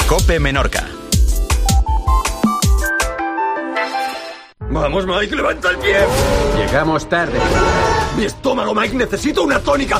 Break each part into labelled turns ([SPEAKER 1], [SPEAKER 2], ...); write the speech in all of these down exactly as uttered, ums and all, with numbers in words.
[SPEAKER 1] COPE Menorca.
[SPEAKER 2] Vamos, Mike, levanta el pie.
[SPEAKER 3] Llegamos tarde.
[SPEAKER 2] Mi estómago, Mike, necesito una tónica.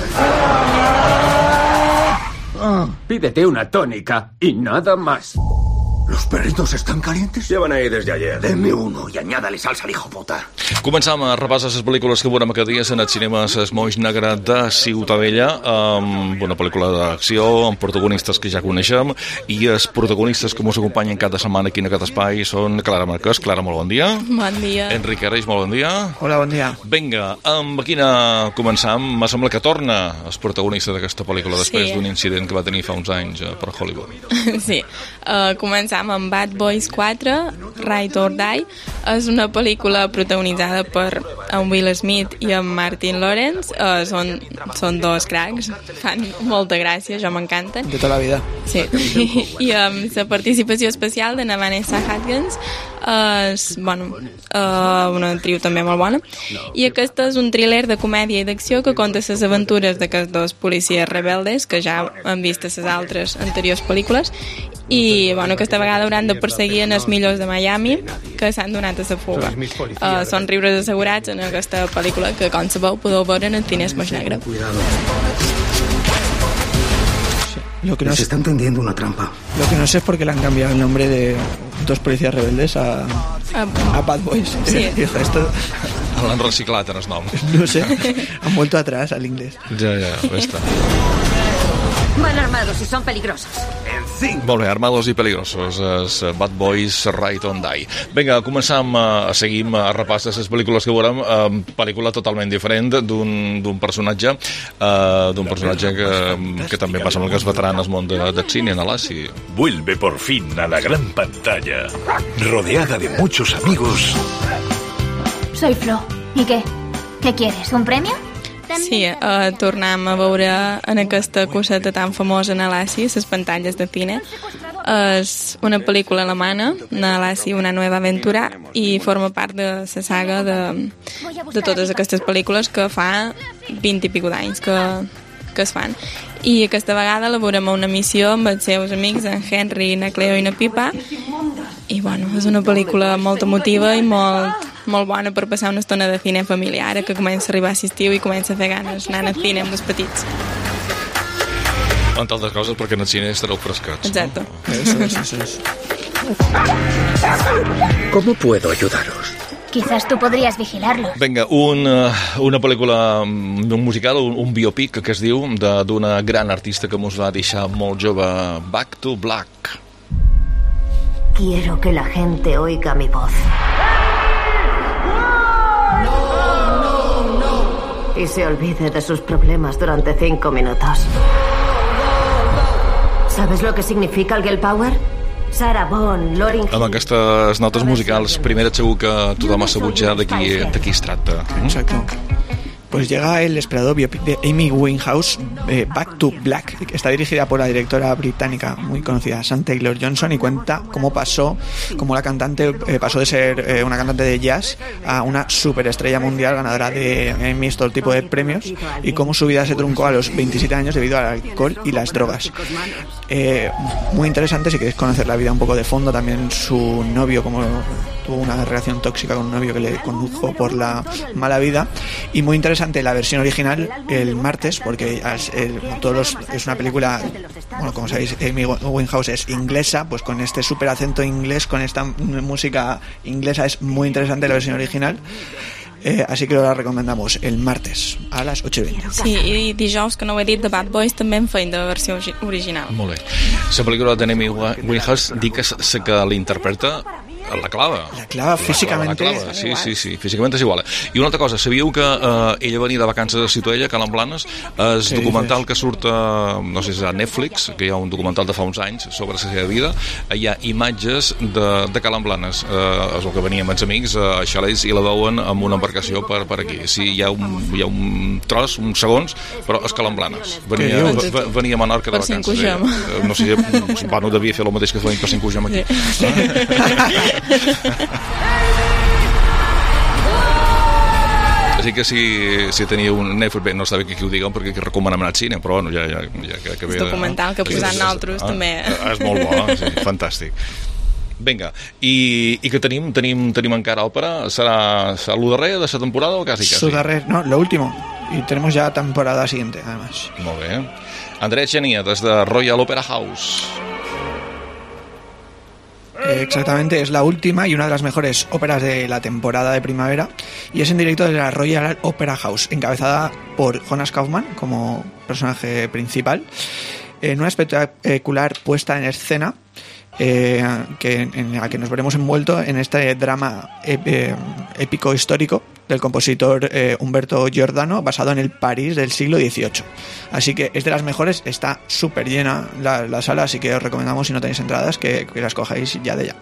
[SPEAKER 3] Oh, pídete una tónica y nada más.
[SPEAKER 2] ¿Los perritos estan calientes? Llevan ahí desde ayer. Deme uno i añádale salsa al hijo puta.
[SPEAKER 4] Començam a repassar les pel·lícules que veurem aquest dia en el cinema Es Moix Negre de Ciutadella, amb una pel·lícula d'acció, amb protagonistes que ja coneixem, i els protagonistes que ens acompanyen cada setmana aquí en aquest espai són Clara Marquès. Clara, molt bon dia.
[SPEAKER 5] Bon dia.
[SPEAKER 4] Enric Areix, molt bon dia.
[SPEAKER 6] Hola, bon dia.
[SPEAKER 4] Vinga, amb quina començam? Me sembla que torna el protagonista d'aquesta pel·lícula després
[SPEAKER 5] Sí.
[SPEAKER 4] d'un incident que va tenir fa uns anys per Hollywood.
[SPEAKER 5] Sí, uh, començam amb Bad Boys quatre, Ride or Die. És una pel·lícula protagonitzada per en Will Smith i en Martin Lawrence. Uh, són, són dos cracs, fan molta gràcia, jo m'encanten.
[SPEAKER 6] De tota la vida.
[SPEAKER 5] Sí, i amb la participació especial de na Vanessa Hudgens, és, bueno, uh, una actriu també molt bona, i aquest és un thriller de comèdia i d'acció que conta les aventures d'aquests dos policies rebeldes que ja hem vist a les altres anteriors pel·lícules, i bueno, aquesta vegada hauran de perseguir en els millors de Miami que s'han donat a la fuga. Uh, són riures assegurats en aquesta pel·lícula que, com sabeu, podeu veure en el cine Es Moix Negre.
[SPEAKER 6] Lo que no
[SPEAKER 2] Se
[SPEAKER 6] sé,
[SPEAKER 2] están tendiendo una trampa.
[SPEAKER 6] lo que no sé es por qué le han cambiado el nombre de dos policías rebeldes a, a Bad Boys.
[SPEAKER 5] Sí.
[SPEAKER 6] Hijo, esto,
[SPEAKER 4] L'han reciclat en el nom.
[SPEAKER 6] no sé, han vuelto atrás al inglés.
[SPEAKER 4] Ja, ja, ja està.
[SPEAKER 7] Van armados y son peligrosos.
[SPEAKER 4] Molt bé, Armados i Peligrosos, es Bad Boys Ride or Die. Vinga, començam a, a seguir a repassar les pel·lícules que veurem. Uh, pel·lícula totalment diferent d'un d'un personatge uh, d'un personatge que, que també passa amb el que és veterà en el món de, del cine, en Lassi.
[SPEAKER 8] Vuelve por fin a la gran pantalla, rodeada de muchos amigos.
[SPEAKER 9] Soy Flo. ¿Y qué? ¿Qué quieres? ¿Un premio?
[SPEAKER 5] Sí, uh, tornem a veure en aquesta coseta tan famosa en Lassi, les pantalles de cine. És una pel·lícula alemana, Lassi, una nova aventura, i forma part de la saga de, de totes aquestes pel·lícules que fa vint i pico d'anys que, que es fan. I aquesta vegada la veurem a una missió amb els seus amics, en Henry, na Cleo i na Pipa, i bueno, és una pel·lícula molt emotiva i molt, molt bona per passar una estona de cine familiar, que comença a arribar a estiu i comença a fer ganes anar al cine amb els petits.
[SPEAKER 4] Entre altres coses perquè en el cine estareu frescats.
[SPEAKER 5] Exacte.
[SPEAKER 4] No?
[SPEAKER 6] Eso es, eso es.
[SPEAKER 2] ¿Cómo puedo ayudaros?
[SPEAKER 9] Quizás tú podrías vigilarlo.
[SPEAKER 4] Vinga, un, uh, una pel·lícula, un musical, un, un biopic que es diu de- d'una gran artista que mos va deixar molt jove, Back to Black.
[SPEAKER 7] Quiero que la gente oiga mi voz. Y se olvide de sus problemas durante cinco minutos. ¿Sabes lo que significa el girl power? Sarah Vaughan, Lauryn
[SPEAKER 4] Amb aquestes notes musicals, primer segur que tothom ha sabut ja de qui, de qui es tracta.
[SPEAKER 6] Exacto. Pues llega el esperado biopic de Amy Winehouse, eh, Back to Black, que está dirigida por la directora británica muy conocida, Sam Taylor Johnson, y cuenta cómo pasó, cómo la cantante eh, pasó de ser eh, una cantante de jazz a una superestrella mundial, ganadora de Emmys, todo tipo de premios, y cómo su vida se truncó a los veintisiete años debido al alcohol y las drogas. Eh, muy interesante, si queréis conocer la vida un poco de fondo, también su novio, como tuvo una relación tóxica con un novio que le condujo por la mala vida, y muy interesante la versión original el martes, porque es, el, todos los, es una película, bueno, como sabéis, Amy Winehouse es inglesa, pues con este super acento inglés, con esta música inglesa, es muy interesante la versión original. Eh, así que la recomendamos el martes a las ocho y veinte.
[SPEAKER 5] Sí, i dijous, que no ho he dit, de Bad Boys també en feien de versió orgi- original.
[SPEAKER 4] Molt bé. La pel·lícula de Amy Winehouse, dic que és la que l'interpreta la clava.
[SPEAKER 6] La clava físicamente.
[SPEAKER 4] La clava, sí, sí, sí, físicament és igual. I una altra cosa, sabíeu que eh, ella venia de vacances a Ciutadella, a Calen Blanes, el
[SPEAKER 6] Què
[SPEAKER 4] documental
[SPEAKER 6] dices?
[SPEAKER 4] que surt a, no sé si és a Netflix, que hi ha un documental de fa uns anys sobre la seva vida, hi ha imatges de, de Calen Blanes, eh, és el que venia amb els amics a xalets i la veuen amb una embarcació per, per aquí. Sí, hi ha un, hi ha un tros, uns segons, però és Calen Blanes. Venia,
[SPEAKER 6] Què
[SPEAKER 4] v- v- venia a Menorca de
[SPEAKER 5] Per
[SPEAKER 4] vacances.
[SPEAKER 5] Cinc-Ujam.
[SPEAKER 4] Eh, No sé, bueno, devia fer el mateix que feien per Cinc-Ujam aquí.
[SPEAKER 5] Sí.
[SPEAKER 4] És quasi que si, si tenia un Netflix, bé, no està bé que aquí ho diguem perquè aquí recomanem anar al cine, però bueno, ja, ja, ja que, que ve...
[SPEAKER 5] El documental que posant nosaltres
[SPEAKER 4] ah,
[SPEAKER 5] també.
[SPEAKER 4] És molt bo, eh? Sí, fantàstic. Vinga, i, i que tenim, tenim, tenim encara òpera? Serà, serà el darrer de la temporada o quasi quasi?
[SPEAKER 6] Su darrer, no, lo último. Y tenemos ya temporada siguiente, además.
[SPEAKER 4] Molt bé. Andrés Genia, des de Royal Opera House.
[SPEAKER 6] Eh, exactamente, es la última y una de las mejores óperas de la temporada de primavera, y es en directo de la Royal Opera House, encabezada por Jonas Kaufmann como personaje principal, en una espectacular puesta en escena eh, que, en la que nos veremos envueltos en este drama eh, épico histórico del compositor eh, Umberto Giordano, basado en el París del siglo dieciocho. Así que es de las mejores, está súper llena la, la sala, así que os recomendamos, si no tenéis entradas, que, que las cojáis ya de ya.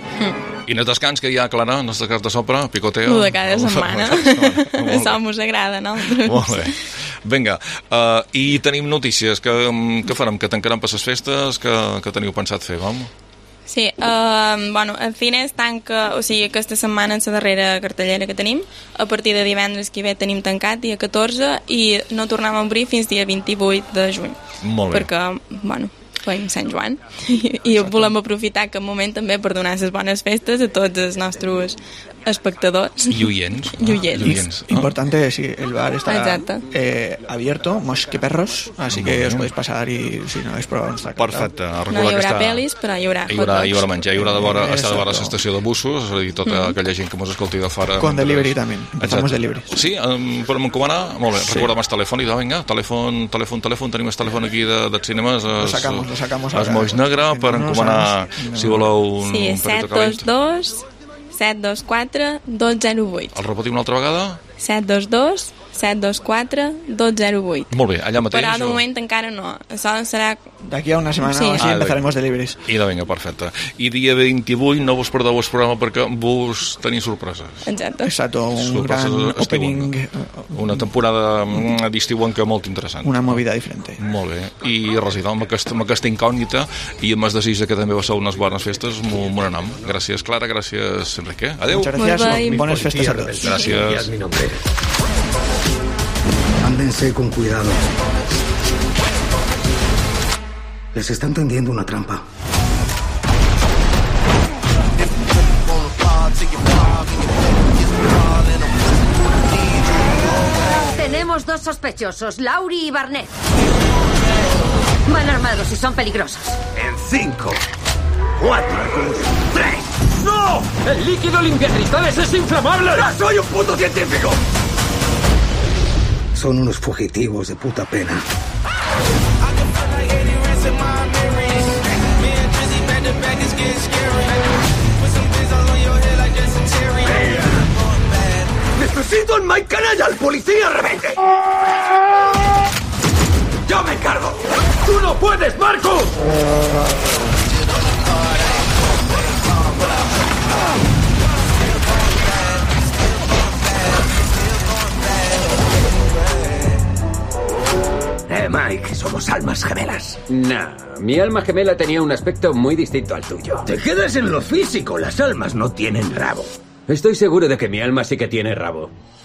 [SPEAKER 4] Mm. I en el descans que hi ha, Clara, en el descans de sopra, picoteo...
[SPEAKER 5] Lo de cada setmana. Això mos agrada, no?
[SPEAKER 4] Molt bé. Vinga, uh, i tenim notícies. Que, que farem? Que tancaran per les festes? Que, que teniu pensat fer, vam?
[SPEAKER 5] Sí, uh, bueno, el Cines tanca, o sigui, aquesta setmana és la darrera cartellera que tenim. A partir de divendres que ve tenim tancat, dia catorze, i no tornem a obrir fins dia vint-i-vuit de juny.
[SPEAKER 4] Molt bé.
[SPEAKER 5] Perquè, bueno, feim Sant Joan i, i volem aprofitar aquest moment també per donar les bones festes a tots els nostres espectadors
[SPEAKER 4] i oients,
[SPEAKER 5] y oients.
[SPEAKER 4] Ah, y oients.
[SPEAKER 6] Ah. Importante, sí, el bar está eh, abierto, más que perros, así que os podéis pasar y si no habéis probado nuestra carta.
[SPEAKER 4] Perfecte.
[SPEAKER 5] No hi haurà està... pel·lis, però hi haurà
[SPEAKER 4] hi haurà, hi haurà menjar, hi haurà de vora, estar de vora a l'estació de busos, és a dir, tota mm. aquella gent que mos escolti de fora.
[SPEAKER 6] Con delivery també, empezamos delivery.
[SPEAKER 4] Sí, um, podem encomanar? Molt bé, sí. Recorda'm el telèfon i de, vinga, telèfon, telèfon, telèfon, tenim el telèfon aquí de, dels cinemes, es,
[SPEAKER 6] lo sacamos, lo sacamos
[SPEAKER 4] es Moix Negre, per encomanar, si voleu un,
[SPEAKER 5] sí,
[SPEAKER 4] un
[SPEAKER 5] set dos dos set dos quatre dos zero vuit.
[SPEAKER 4] El repetim una altra vegada?
[SPEAKER 5] set dos dos set dos quatre dos zero vuit.
[SPEAKER 4] Molt bé, allà mateix.
[SPEAKER 5] Però de moment encara no. Això serà...
[SPEAKER 6] D'aquí a una setmana sí. o així ah, empezaremos deliveries.
[SPEAKER 4] I de vinga, perfecte. I dia vint-i-vuit no vos perdeu el programa perquè vos teniu sorpreses.
[SPEAKER 5] Exacte.
[SPEAKER 6] Exacto, un
[SPEAKER 4] sorpreses
[SPEAKER 6] gran opening.
[SPEAKER 4] Una temporada d'estiuenca molt interessant.
[SPEAKER 6] Una movida diferente.
[SPEAKER 4] Molt bé. I residam amb aquesta, amb aquesta incògnita i amb el desig que també va ser unes bones festes, m'ho anam. Gràcies, Clara, gràcies, Enrique. Adéu.
[SPEAKER 6] Muchas gracias. Bones festes a todos.
[SPEAKER 4] Gràcies.
[SPEAKER 2] Ándense con cuidado. Les están tendiendo una trampa.
[SPEAKER 7] Tenemos dos sospechosos, Laurie y Barnett. Van armados y son peligrosos.
[SPEAKER 2] En cinco, cuatro, tres. ¡No!
[SPEAKER 3] ¡El líquido limpiacristales es inflamable!
[SPEAKER 2] ¡No soy un puto científico! Son unos fugitivos de puta pena. ¡Necesito al Mike Canalla, al policía rebelde! ¡Yo me encargo!
[SPEAKER 3] ¡Tú no puedes, Marcus!
[SPEAKER 2] Eh, Mike, somos almas gemelas.
[SPEAKER 3] Nah, mi alma gemela tenía un aspecto muy distinto al tuyo.
[SPEAKER 2] Te quedas en lo físico, las almas no tienen rabo.
[SPEAKER 3] Estoy seguro de que mi alma sí que tiene rabo.